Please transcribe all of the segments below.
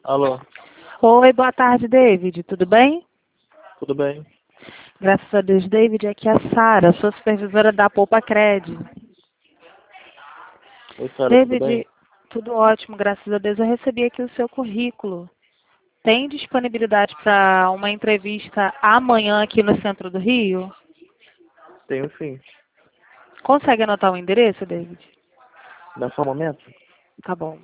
Alô, Oi, boa tarde, David. Tudo bem? tudo bem? Graças a Deus, David. Aqui é a Sara, sou supervisora da Poupa Cred. Oi, Sara, tudo bem? David, tudo ótimo, graças a Deus. Eu recebi aqui o seu currículo. Tem disponibilidade para uma entrevista amanhã aqui no centro do Rio? Tenho sim. Consegue anotar o endereço, David? Dá só um momento? Tá bom.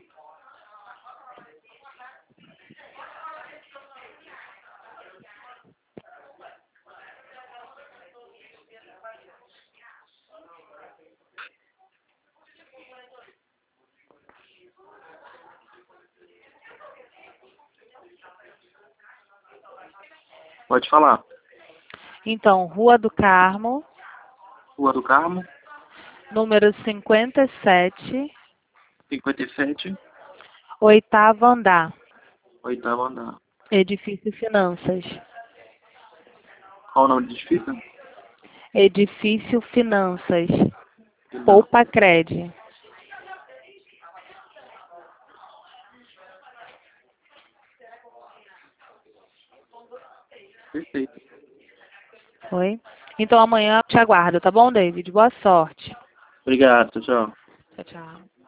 Pode falar. Então, Rua do Carmo, Rua do Carmo, número 57, 57, oitavo andar, oitavo andar. edifício Finanças. Qual o nome do edifício? Edifício Finanças, Não. Poupa Cred. Perfeito. Oi? Então amanhã eu te aguardo, tá bom, David? Boa sorte. Obrigado, tchau. Tchau, tchau.